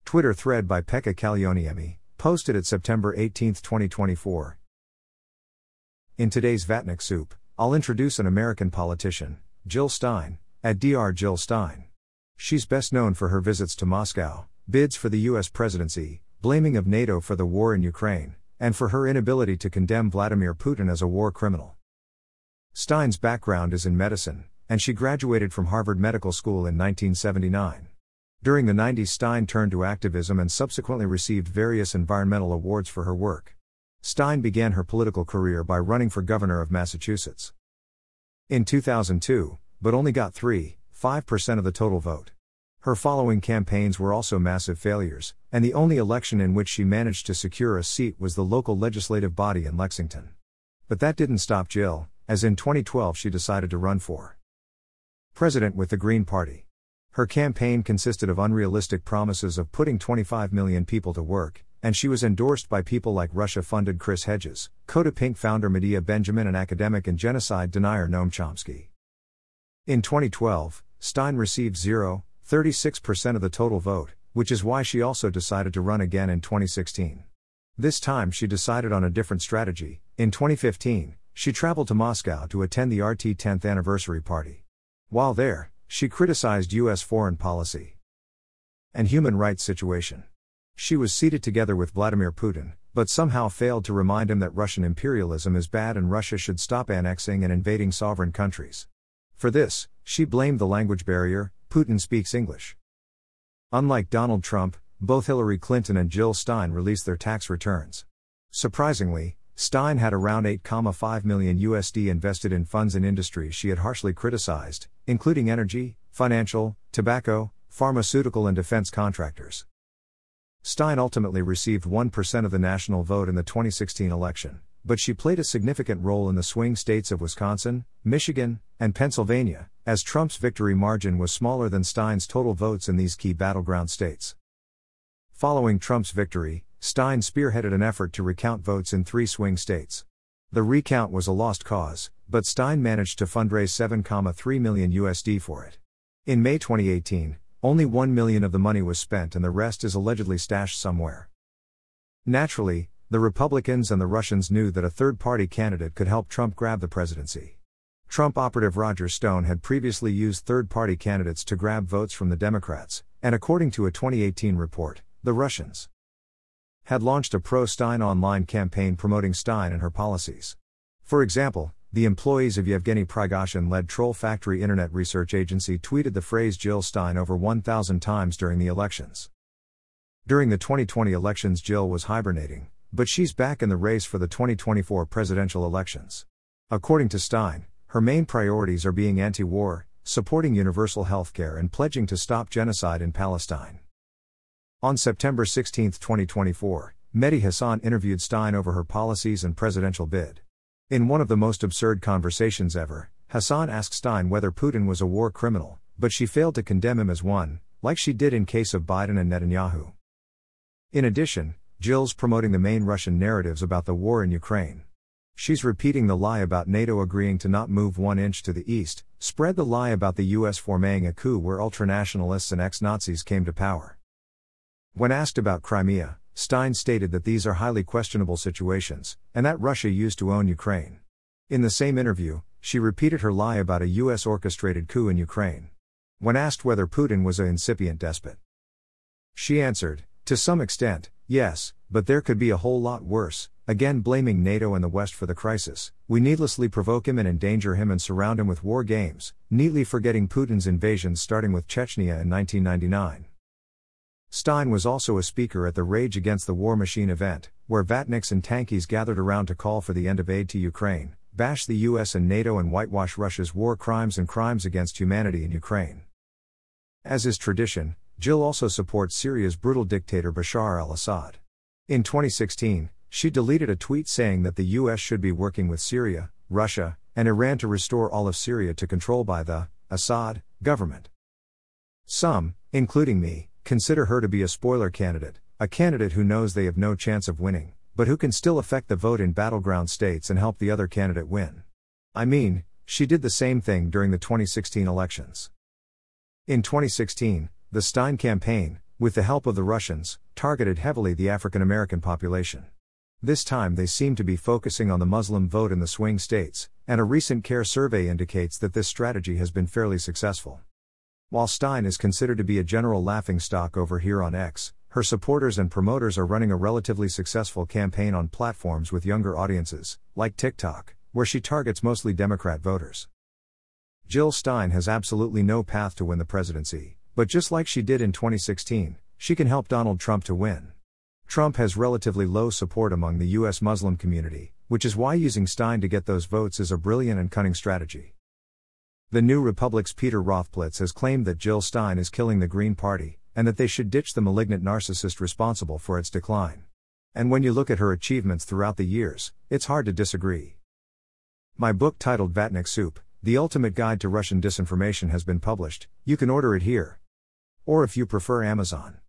Twitter thread by Pekka Kallioniemi, posted at September 18, 2024. In today's Vatnik Soup, I'll introduce an American politician, Jill Stein, at Dr. Jill Stein. She's best known for her visits to Moscow, bids for the US presidency, blaming of NATO for the war in Ukraine, and for her inability to condemn Vladimir Putin as a war criminal. Stein's background is in medicine, and she graduated from Harvard Medical School in 1979. During the 90s, Stein turned to activism and subsequently received various environmental awards for her work. Stein began her political career by running for governor of Massachusetts in 2002, but only got 3.5% of the total vote. Her following campaigns were also massive failures, and the only election in which she managed to secure a seat was the local legislative body in Lexington. But that didn't stop Jill, as in 2012 she decided to run for president with the Green Party. Her campaign consisted of unrealistic promises of putting 25 million people to work, and she was endorsed by people like Russia-funded Chris Hedges, Coda Pink founder Medea Benjamin, and academic and genocide denier Noam Chomsky. In 2012, Stein received 0.36% of the total vote, which is why she also decided to run again in 2016. This time she decided on a different strategy. In 2015, she traveled to Moscow to attend the RT 10th anniversary party. While there, she criticized U.S. foreign policy and human rights situation. She was seated together with Vladimir Putin, but somehow failed to remind him that Russian imperialism is bad and Russia should stop annexing and invading sovereign countries. For this, she blamed the language barrier. Putin speaks English. Unlike Donald Trump, both Hillary Clinton and Jill Stein released their tax returns. Surprisingly, Stein had around $8.5 million invested in funds in industries she had harshly criticized, including energy, financial, tobacco, pharmaceutical and defense contractors. Stein ultimately received 1% of the national vote in the 2016 election, but she played a significant role in the swing states of Wisconsin, Michigan, and Pennsylvania, as Trump's victory margin was smaller than Stein's total votes in these key battleground states. Following Trump's victory, Stein spearheaded an effort to recount votes in 3 swing states. The recount was a lost cause, but Stein managed to fundraise $7.3 million for it. In May 2018, only $1 million of the money was spent and the rest is allegedly stashed somewhere. Naturally, the Republicans and the Russians knew that a third-party candidate could help Trump grab the presidency. Trump operative Roger Stone had previously used third-party candidates to grab votes from the Democrats, and according to a 2018 report, the Russians had launched a pro-Stein online campaign promoting Stein and her policies. For example, the employees of Yevgeny Prigozhin-led Troll Factory internet research agency tweeted the phrase Jill Stein over 1,000 times during the elections. During the 2020 elections, Jill was hibernating, but she's back in the race for the 2024 presidential elections. According to Stein, her main priorities are being anti-war, supporting universal healthcare and pledging to stop genocide in Palestine. On September 16, 2024, Mehdi Hasan interviewed Stein over her policies and presidential bid. In one of the most absurd conversations ever, Hasan asked Stein whether Putin was a war criminal, but she failed to condemn him as one, like she did in case of Biden and Netanyahu. In addition, Jill's promoting the main Russian narratives about the war in Ukraine. She's repeating the lie about NATO agreeing to not move 1 inch to the east, spread the lie about the US foremaying a coup where ultranationalists and ex-Nazis came to power. When asked about Crimea, Stein stated that these are highly questionable situations, and that Russia used to own Ukraine. In the same interview, she repeated her lie about a US-orchestrated coup in Ukraine. When asked whether Putin was an incipient despot, she answered, "To some extent, yes, but there could be a whole lot worse," again blaming NATO and the West for the crisis. "We needlessly provoke him and endanger him and surround him with war games," neatly forgetting Putin's invasions starting with Chechnya in 1999. Stein was also a speaker at the Rage Against the War Machine event, where Vatniks and Tankies gathered around to call for the end of aid to Ukraine, bash the US and NATO and whitewash Russia's war crimes and crimes against humanity in Ukraine. As is tradition, Jill also supports Syria's brutal dictator Bashar al-Assad. In 2016, she deleted a tweet saying that the US should be working with Syria, Russia, and Iran to restore all of Syria to control by the Assad government. Some, including me, consider her to be a spoiler candidate, a candidate who knows they have no chance of winning, but who can still affect the vote in battleground states and help the other candidate win. I mean, she did the same thing during the 2016 elections. In 2016, the Stein campaign, with the help of the Russians, targeted heavily the African American population. This time they seem to be focusing on the Muslim vote in the swing states, and a recent CARE survey indicates that this strategy has been fairly successful. While Stein is considered to be a general laughingstock over here on X, her supporters and promoters are running a relatively successful campaign on platforms with younger audiences, like TikTok, where she targets mostly Democrat voters. Jill Stein has absolutely no path to win the presidency, but just like she did in 2016, she can help Donald Trump to win. Trump has relatively low support among the U.S. Muslim community, which is why using Stein to get those votes is a brilliant and cunning strategy. The New Republic's Peter Rothblitz has claimed that Jill Stein is killing the Green Party, and that they should ditch the malignant narcissist responsible for its decline. And when you look at her achievements throughout the years, it's hard to disagree. My book titled Vatnik Soup, The Ultimate Guide to Russian Disinformation has been published. You can order it here. Or if you prefer, Amazon.